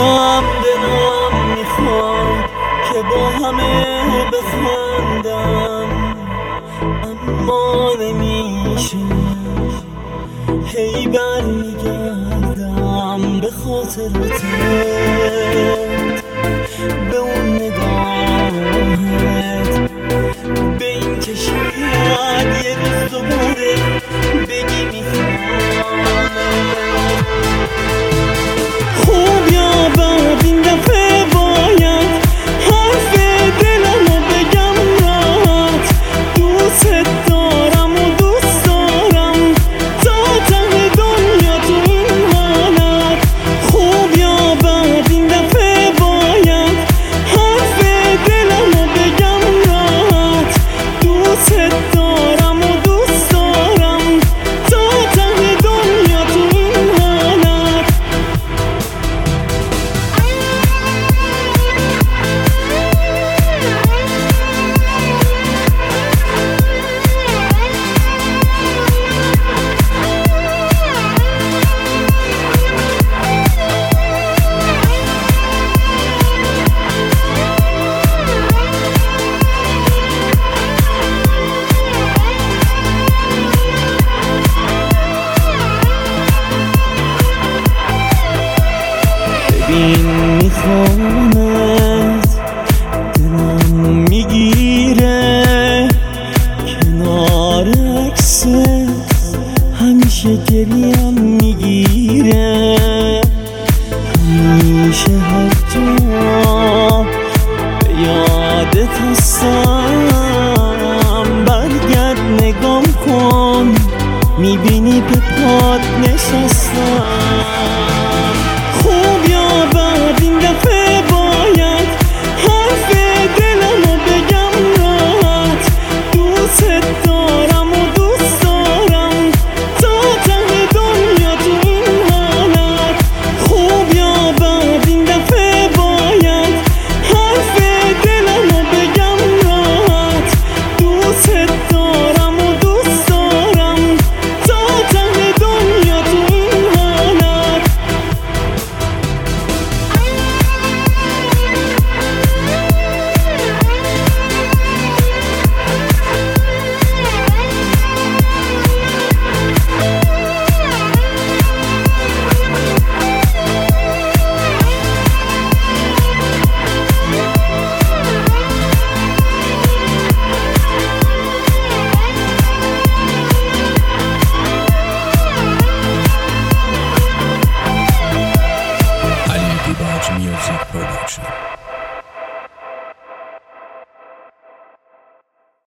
دلم میخواد که با همه بخندم، اما نمیشه، هی برمیگردم به خاطراتت، به اون نگاهت، به این که شاید یه روز دوباره بگی میخوام. خوب یا بد این دفعه باید حرف دلمو بگم راحت، دوست دارم و دوست دارم تا ته دنیا تو این حالت. خوب یا بد این دفعه باید حرف دلمو بگم راحت، دوست دارم و دوست دارم تا ته دنیا تو این حالت. ببین میخوامت، دلم میگیره کنار عکست، همیشه گریم میگیره، همیشه هر جا به یادت هستم. برگرد نگام کن، میبینی به پات نشستم. خوب یا بد این دفعه باید حرف دلمو بگم راحت، دوست دارم و دوست دارم تا ته دنیا تو این حالت. خوب یا بد این دفعه باید حرف دلمو بگم راحت، دوست دارم و دوست دارم تا ته دنیا تو این حالت. Ali Dibaj Music Production.